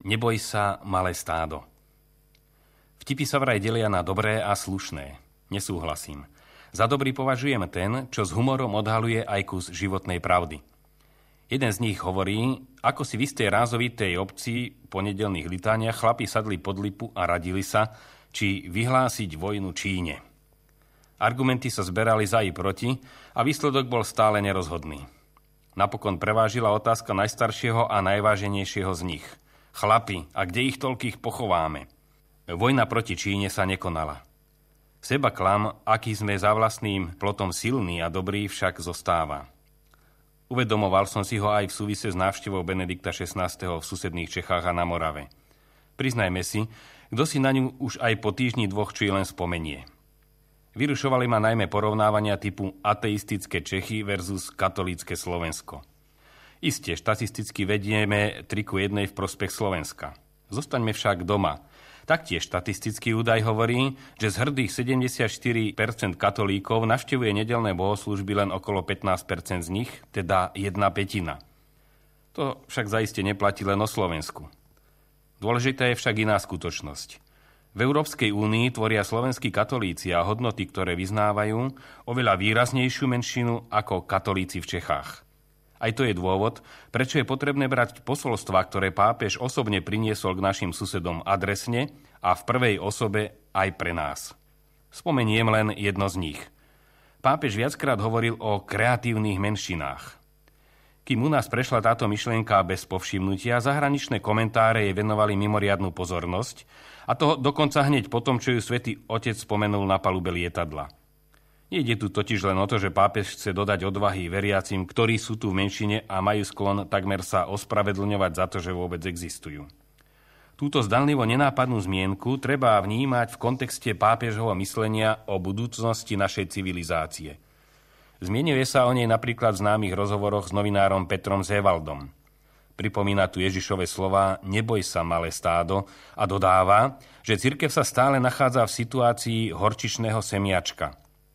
Neboj sa, malé stádo. Vtipy sa vraj delia na dobré a slušné. Nesúhlasím. Za dobrý považujem ten, čo s humorom odhaluje aj kus životnej pravdy. Jeden z nich hovorí, ako si v istej rázovitej obci po nedeľných litániach chlapi sadli pod lipu a radili sa, či vyhlásiť vojnu Číne. Argumenty sa zberali za i proti a výsledok bol stále nerozhodný. Napokon prevážila otázka najstaršieho a najváženejšieho z nich. Chlapi, a kde ich toľkých pochováme? Vojna proti Číne sa nekonala. Seba klam, aký sme za vlastným plotom silný a dobrý, však zostáva. Uvedomoval som si ho aj v súvise s návštevou Benedikta XVI. V susedných Čechách a na Morave. Priznajme si, kto si na ňu už aj po týždni dvoch či len spomenie. Vyrušovali ma najmä porovnávania typu ateistické Čechy versus katolícke Slovensko. Isté, štatisticky vedieme 3:1 v prospech Slovenska. Zostaňme však doma. Taktiež štatistický údaj hovorí, že z hrdých 74% katolíkov navštevuje nedeľné bohoslúžby len okolo 15% z nich, teda 1/5. To však zaiste neplatí len o Slovensku. Dôležitá je však iná skutočnosť. V Európskej únii tvoria slovenskí katolíci a hodnoty, ktoré vyznávajú, oveľa výraznejšiu menšinu ako katolíci v Čechách. Aj to je dôvod, prečo je potrebné brať posolstvá, ktoré pápež osobne priniesol k našim susedom adresne a v prvej osobe aj pre nás. Spomeniem len jedno z nich. Pápež viackrát hovoril o kreatívnych menšinách. Kým u nás prešla táto myšlienka bez povšimnutia, zahraničné komentáre jej venovali mimoriadnu pozornosť, a to dokonca hneď po tom, čo ju svätý Otec spomenul na palube lietadla. Nejde tu totiž len o to, že pápež chce dodať odvahy veriacim, ktorí sú tu v menšine a majú sklon takmer sa ospravedlňovať za to, že vôbec existujú. Túto zdanlivo nenápadnú zmienku treba vnímať v kontexte pápežovho myslenia o budúcnosti našej civilizácie. Zmienuje sa o nej napríklad v známych rozhovoroch s novinárom Petrom Zévaldom. Pripomína tu Ježišove slová "Neboj sa, malé stádo" a dodáva, že cirkev sa stále nachádza v situácii horčičného semiačka.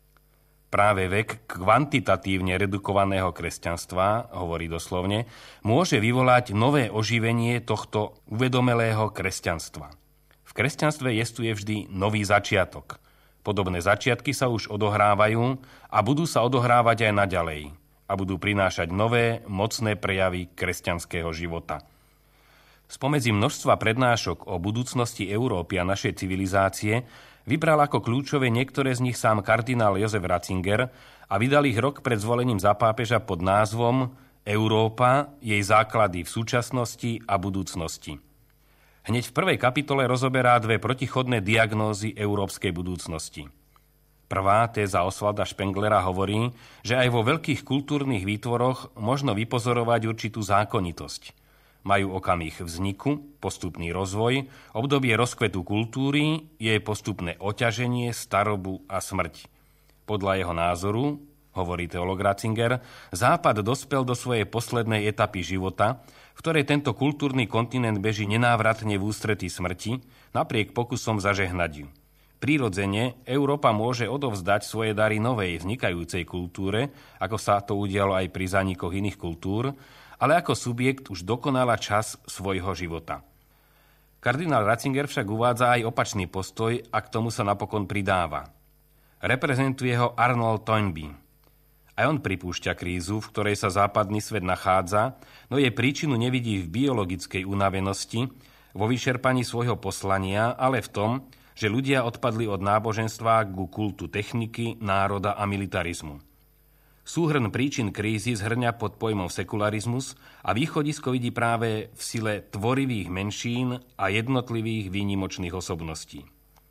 Práve vek kvantitatívne redukovaného kresťanstva, hovorí doslovne, môže vyvolať nové oživenie tohto uvedomelého kresťanstva. V kresťanstve jestuje vždy nový začiatok. Podobné začiatky sa už odohrávajú a budú sa odohrávať aj naďalej a budú prinášať nové, mocné prejavy kresťanského života. Spomedzi množstva prednášok o budúcnosti Európy a našej civilizácie vybral ako kľúčové niektoré z nich sám kardinál Jozef Ratzinger a vydal ich rok pred zvolením za pápeža pod názvom Európa, jej základy v súčasnosti a budúcnosti. Hneď v prvej kapitole rozoberá dve protichodné diagnózy európskej budúcnosti. Prvá, téza Osvalda Špenglera, hovorí, že aj vo veľkých kultúrnych výtvoroch možno vypozorovať určitú zákonitosť. Majú okamih vzniku, postupný rozvoj, obdobie rozkvetu kultúry, jej postupné oťaženie, starobu a smrť. Podľa jeho názoru, hovorí teológ Ratzinger, Západ dospel do svojej poslednej etapy života, v ktorej tento kultúrny kontinent beží nenávratne v ústretí smrti, napriek pokusom zažehnať ju. Prirodzene Európa môže odovzdať svoje dary novej vznikajúcej kultúre, ako sa to udialo aj pri zánikoch iných kultúr, ale ako subjekt už dokonala čas svojho života. Kardinál Ratzinger však uvádza aj opačný postoj a k tomu sa napokon pridáva. Reprezentuje ho Arnold Toynbee. Aj on pripúšťa krízu, v ktorej sa západný svet nachádza, no jej príčinu nevidí v biologickej unavenosti, vo vyčerpaní svojho poslania, ale v tom, že ľudia odpadli od náboženstva ku kultu techniky, národa a militarizmu. Súhrn príčin krízy zhrňa pod pojmom sekularizmus a východisko vidí práve v sile tvorivých menšín a jednotlivých výnimočných osobností.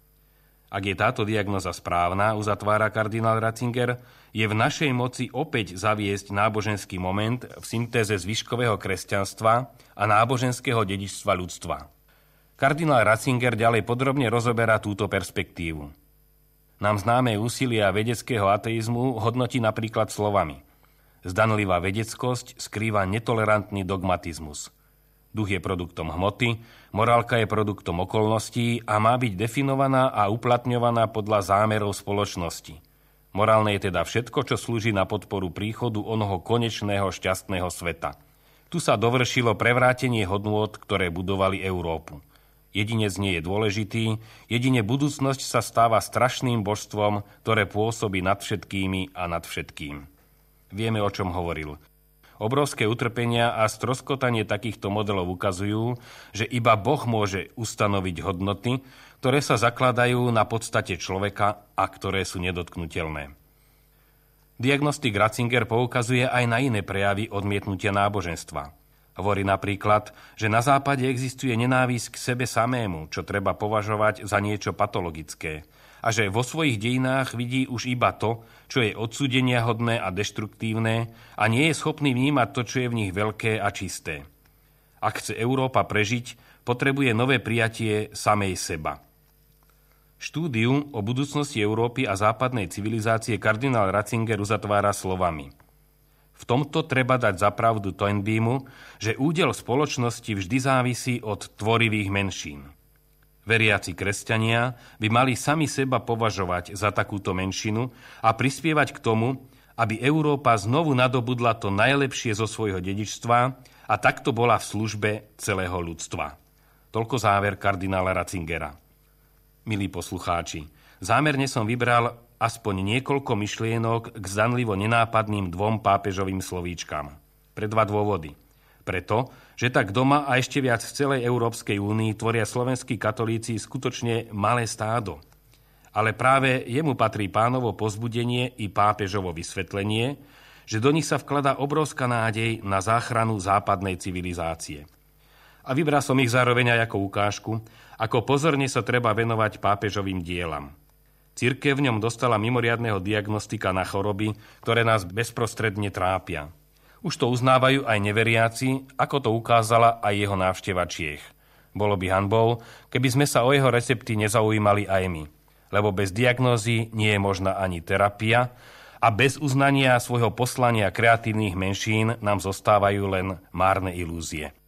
Ak je táto diagnoza správna, uzatvára kardinál Ratzinger, je v našej moci opäť zaviesť náboženský moment v syntéze zvyškového kresťanstva a náboženského dedičstva ľudstva. Kardinál Ratzinger ďalej podrobne rozoberá túto perspektívu. Nám známe úsilia vedeckého ateizmu hodnotí napríklad slovami: zdanlivá vedeckosť skrýva netolerantný dogmatizmus. Duch je produktom hmoty, morálka je produktom okolností a má byť definovaná a uplatňovaná podľa zámerov spoločnosti. Morálne je teda všetko, čo slúži na podporu príchodu onoho konečného šťastného sveta. Tu sa dovršilo prevrátenie hodnôt, ktoré budovali Európu. Jedinec nie je dôležitý, jedine budúcnosť sa stáva strašným božstvom, ktoré pôsobí nad všetkými a nad všetkým. Vieme, o čom hovoril. Obrovské utrpenia a stroskotanie takýchto modelov ukazujú, že iba Boh môže ustanoviť hodnoty, ktoré sa zakladajú na podstate človeka a ktoré sú nedotknuteľné. Diagnostik Ratzinger poukazuje aj na iné prejavy odmietnutia náboženstva. Hovorí napríklad, že na západe existuje nenávisť k sebe samému, čo treba považovať za niečo patologické, a že vo svojich dejinách vidí už iba to, čo je odsúdeniahodné a deštruktívne a nie je schopný vnímať to, čo je v nich veľké a čisté. Ak chce Európa prežiť, potrebuje nové prijatie samej seba. Štúdiu o budúcnosti Európy a západnej civilizácie kardinál Ratzinger uzatvára slovami: v tomto treba dať za pravdu Toynbeemu, že údel spoločnosti vždy závisí od tvorivých menšín. Veriaci kresťania by mali sami seba považovať za takúto menšinu a prispievať k tomu, aby Európa znovu nadobudla to najlepšie zo svojho dedičstva a takto bola v službe celého ľudstva. Toľko záver kardinála Ratzingera. Milí poslucháči, zámerne som vybral aspoň niekoľko myšlienok k zdanlivo nenápadným dvom pápežovým slovíčkam. Pre dva dôvody. Preto, že tak doma a ešte viac v celej Európskej únii tvoria slovenskí katolíci skutočne malé stádo. Ale práve jemu patrí Pánovo povzbudenie i pápežovo vysvetlenie, že do nich sa vkladá obrovská nádej na záchranu západnej civilizácie. A vybral som ich zároveň aj ako ukážku, ako pozorne sa treba venovať pápežovým dielam. Cirkev v ňom dostala mimoriadneho diagnostika na choroby, ktoré nás bezprostredne trápia. Už to uznávajú aj neveriaci, ako to ukázala aj jeho návšteva Čiech. Bolo by hanbou, keby sme sa o jeho recepty nezaujímali aj my, lebo bez diagnózy nie je možná ani terapia a bez uznania svojho poslania kreatívnych menšín nám zostávajú len márne ilúzie.